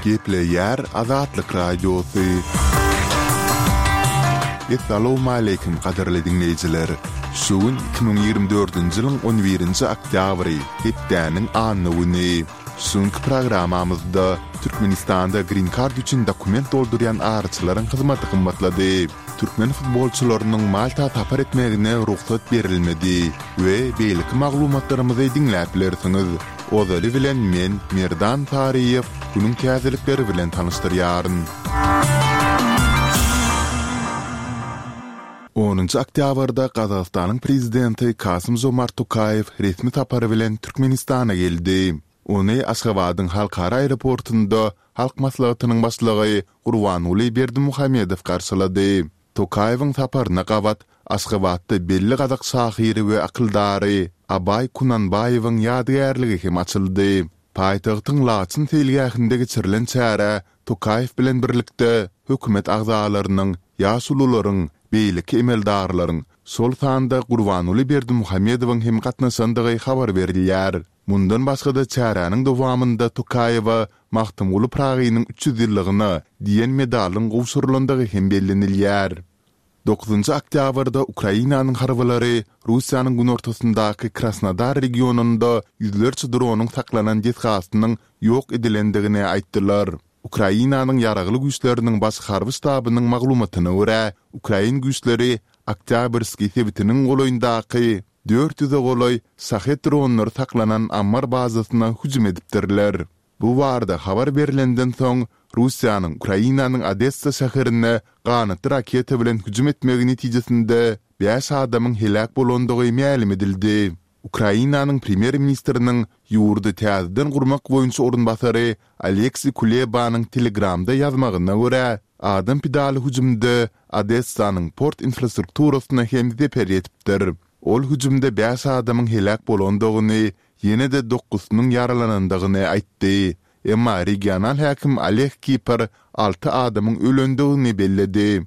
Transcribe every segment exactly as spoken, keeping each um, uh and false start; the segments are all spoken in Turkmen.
Gepleyer Azatlyk Radiosu. Assalamu alaykum qadarly dinleyijiler. Şuun iki bin ýygrimi dördünji ýylyň on birinji oktýabry, hepdäniň anyny. Şuňky programamyzda Türkmenistanda Green Card üçin dokument doldurýan arçylaryň hyzmaty gymmatlady. Türkmen futbolçylarynyň Malta tapar etmegine ruhsat berilmedi we beýleki maglumatlarymyzy dinläp bilersiňiz. Ozary bilen men Merdan Tariýew günüň käzelikleri bilen tanışdyrýaryn. onunji oktýabrda Gazagystanyň prezidenti Kasym-Jomart Tokayew resmi tapary bilen Türkmenistana geldi. Ony Aşgabatyň halkara aeroportunda halk maslahatynyň başlygy Gurbanuly Berdimuhammedow garşylady. Tokayewiň taparyna gawat Aşgabatda belli Gazak şahyry we akyldary Abay Kunanbayewiň ýadygärligi hem açyldy. Paýtagtyň Laçyn telgähinde geçirilen çäre Tokayew bilen birlikde hökümet agzalarynyň, ýaşulularyň, beýleki emeldarlaryň sol sanda Gurbanuly Berdimuhammedowyň hem gatnaşandygy habar berilýär. Mundan başga da çäräniň dowamynda Tokayewa Mahtumly Pragynyň üç ýüz ýyllygyna diýen medalyň gowşurulandygy hem bellenilýär. dokuzunji oktýabrda Ukrainanyň harwalary Russiýanyň gün ortasyndaky Krasnodar regionunda ýüzlerçe dronyň saklanan ýetgastynyň ýok edilendigini aýtdylar. Ukrainanyň ýaragly güýçleriniň baş harby ştabynyň maglumatyna görä, Ukrain güýçleri Oktýabrski sebitiniň golaýyndaky dört ýüze golay sahet dronlar saklanan ammar bazasyna hüjüm edipdirler. Bu warda habar berilenden soň Russiýanyň Ukrainanyň Odessa şäherine ganaty raketa bilen hüjüm etmegi netijesinde beş adamyň helak bolandygy ma'lum edildi. Ukrainanyň premier ministriniň ýurdy täzeden gurmak boýunça orunbasary Aleksey Kulebanyň Telegramda ýazmagyna görä, adam pidaly hüjümde Odessanyň port infrastrukturasyna hem zeper etipdir. Ol hüjümde beş adamyň helak bolandygyny, ýene de dokusynyň ýaralanandygyny aýtdy. Emma regional hakim Oleg Kipar altı adamyň ölendigini belledi.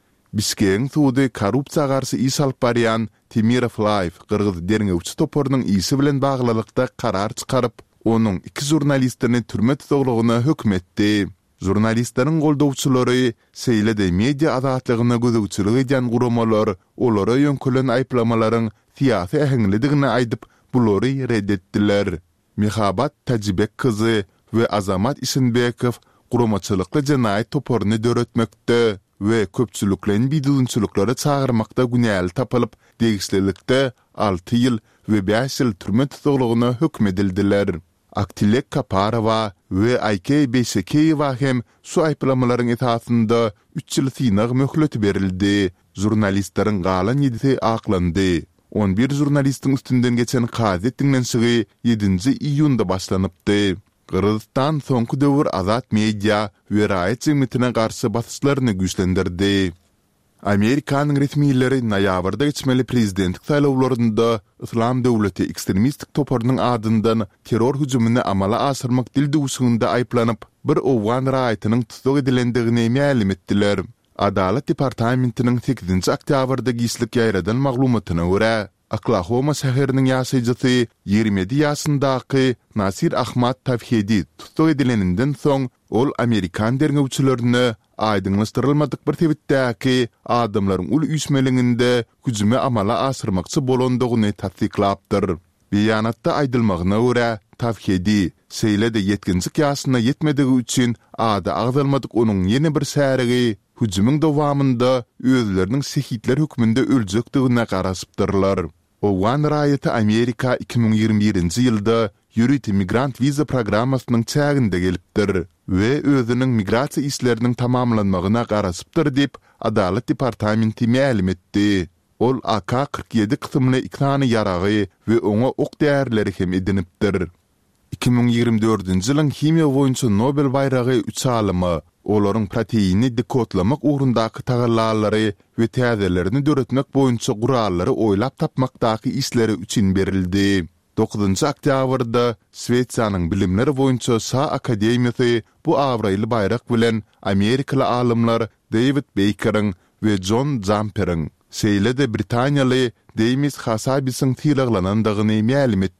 Bişkeň suwdy korrupsiýa garşy iş alyp barýan Timiraflayew Kyrgyz derňewçi toporynyň isi bilen baglylykda karar çykaryp, onuň iki jurnalistini türme tutuglygyna hökm etdi. Jurnalistleriň goldawçylary seýlede media azatlygyna gözegçilik edýän guramalar olara ýönkelen aýplamalaryň siýasy ähengligini aýdyp, bulary reddetdiler. Mihabat Tajibek kızı we Azamat Isinbekow guramaçylykly jenaýat toporyny döretmekde we köpçülüklerin bidulunçylyklary çağırmakda günäli tapylyp, degislilikde altı ýyl we beş ýyl türme tutuglygyna hökm edildiler. Aktilek Kaparova we Aykey Beşekeýewa hem şu aýplamalaryň esasynda üç ýyl synag möhlet berildi. Jurnalistleriň galan ýedisi aklandy. on bir jurnalistiň üstünden geçen gazet dinlenşigi ýedinji iýunda başlanypdy. Kırgızstan soňky döwür azat media we raýat jemgyýetine garşy basyşlaryny güýçlendirdi. Amerikanyň resmiýetleri noýabrda geçmeli prezidentlik saýlawlarynda Islam döwleti ekstremistik toporynyň adyndan terror hüjümini amala asyrmak dildewşiginde aýplanyp, bir owgan raýatynyň tutsak edilendigini ma'lum etdiler. Adalet departamentiniň sekizinji oktýabrda gyslyk ýaýradan maglumatyna görä, Oklahoma şäheriniň ýaşaýjysy ýigirme ýedi ýaşyndaky Nasir Ahmad Tawhidi tutsak edileninden soň ol Amerikan derňewçilerini aýdyňlaşdyrylmadyk bir sebäpdäki adamlaryň ul üýsmeliginde hüjüme amala asyrmakçy bolandygyny tasdiklapdyr. Beýanatda aýdylmagyna görä, Tawhidi seýlede yetkinjik ýaşyna ýetmedigi üçin ada agdalmadyk onuň ýene bir särigi hüjümüň dowamynda özleriniň sehitler hökmünde öljekdigine garaşypdyrlar. Owgan raýaty Amerika iki bin ýygrimi birinji ýylda ýürüt migrant viza programmasynyň çäginde gelipdir we özüniň migrasiýa işleriniň tamamlanmagyna garaşypdyr diýip Adalet departamenti ma'lum etdi. Ol A K kırk ýedi kysymly ikrany ýaragy we oňa ok däýerleri hem edinipdir. iki bin ýygrimi dördünji ýylyň himiýa boýunça Nobel baýragy üç alymy olaryň proteinini dekotlamak ugrundaky tagallalary we täzelerini döretmek boýunça gurallary oýlap tapmakdaky işleri üçin berildi. dokuzunji oktýabrda Swediýanyň bilimleri boýunça Sa Akademiýasy bu awraýly baýrak bilen Amerikaly alymlar David Baker'ın we John Jumper'ın seýlede Britaniýaly Demis Hasabisyň tilaglanandygyny ma'lum etdi.